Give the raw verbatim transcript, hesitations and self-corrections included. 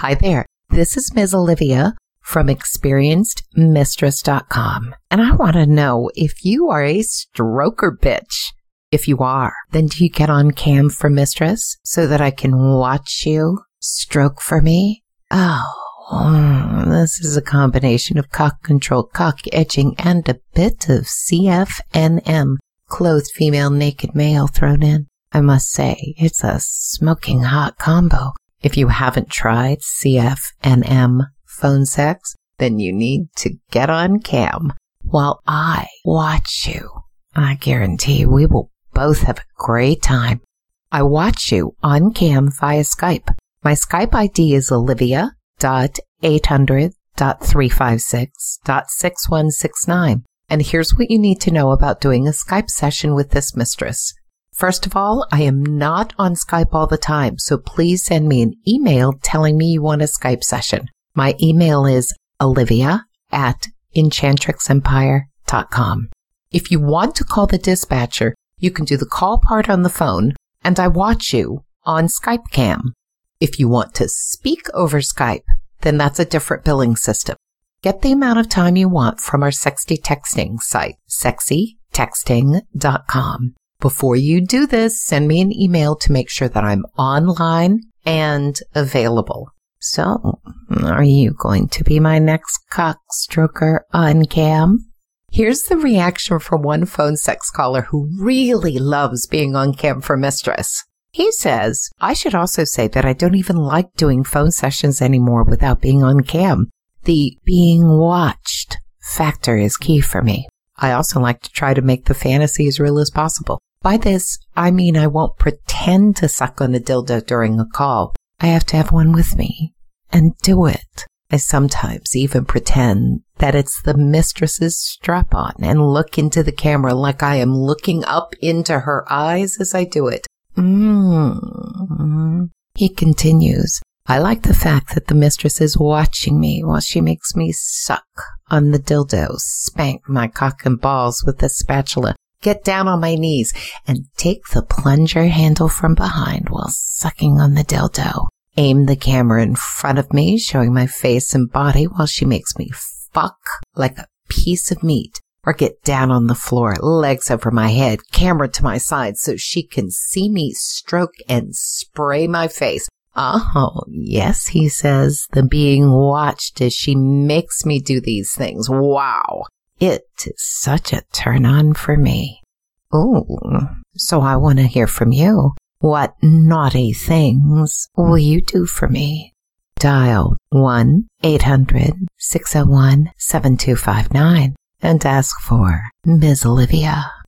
Hi there. This is Miz Olivia from experienced mistress dot com. And I want to know if you are a stroker bitch. If you are, then do you get on cam for Mistress so that I can watch you stroke for me? Oh, mm, this is a combination of cock control, cock edging, and a bit of C F N M, clothed female naked male, thrown in. I must say, it's a smoking hot combo. If you haven't tried C F N M phone sex, then you need to get on cam while I watch you. I guarantee we will both have a great time. I watch you on cam via Skype. My Skype I D is olivia dot eight hundred dot three five six dot six one six nine. And here's what you need to know about doing a Skype session with this mistress. First of all, I am not on Skype all the time, so please send me an email telling me you want a Skype session. My email is olivia at enchantrix empire dot com. If you want to call the dispatcher, you can do the call part on the phone, and I watch you on Skype cam. If you want to speak over Skype, then that's a different billing system. Get the amount of time you want from our sexy texting site, sexy texting dot com. Before you do this, send me an email to make sure that I'm online and available. So, are you going to be my next cock stroker on cam? Here's the reaction from one phone sex caller who really loves being on cam for Mistress. He says, I should also say that I don't even like doing phone sessions anymore without being on cam. The being watched factor is key for me. I also like to try to make the fantasy as real as possible. By this, I mean I won't pretend to suck on a dildo during a call. I have to have one with me and do it. I sometimes even pretend that it's the mistress's strap-on and look into the camera like I am looking up into her eyes as I do it. Mm. He continues, I like the fact that the mistress is watching me while she makes me suck on the dildo, spank my cock and balls with a spatula, get down on my knees, and take the plunger handle from behind while sucking on the dildo. Aim the camera in front of me, showing my face and body while she makes me fuck like a piece of meat. Or get down on the floor, legs over my head, camera to my side so she can see me stroke and spray my face. Oh, yes, he says, the being watched as she makes me do these things. Wow. It is such a turn on for me. Oh, so I want to hear from you. What naughty things will you do for me? Dial one eight hundred six oh one seven two five nine and ask for Miz Olivia.